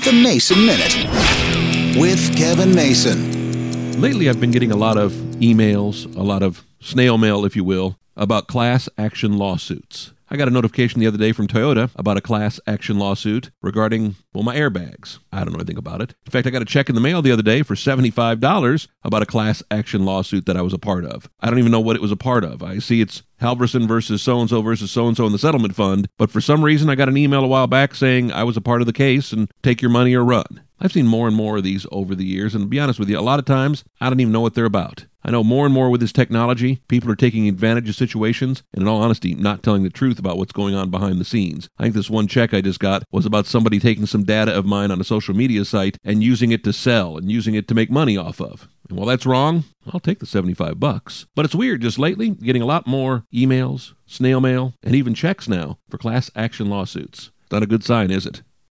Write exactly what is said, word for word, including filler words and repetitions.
The Mason Minute with Kevin Mason. Lately, I've been getting a lot of emails, a lot of snail mail, if you will, about class action lawsuits. I got a notification the other day from Toyota about a class action lawsuit regarding, well, my airbags. I don't know anything about it. In fact, I got a check in the mail the other day for seventy-five dollars about a class action lawsuit that I was a part of. I don't even know what it was a part of. I see it's Halverson versus so-and-so versus so-and-so in the settlement fund, but for some reason I got an email a while back saying I was a part of the case and take your money or run. I've seen more and more of these over the years, and to be honest with you, a lot of times I don't even know what they're about. I know more and more with this technology, people are taking advantage of situations, and in all honesty, not telling the truth about what's going on behind the scenes. I think this one check I just got was about somebody taking some data of mine on a social media site and using it to sell and using it to make money off of. And while that's wrong, I'll take the seventy-five bucks. But it's weird, just lately, getting a lot more emails, snail mail, and even checks now for class action lawsuits. Not a good sign, is it?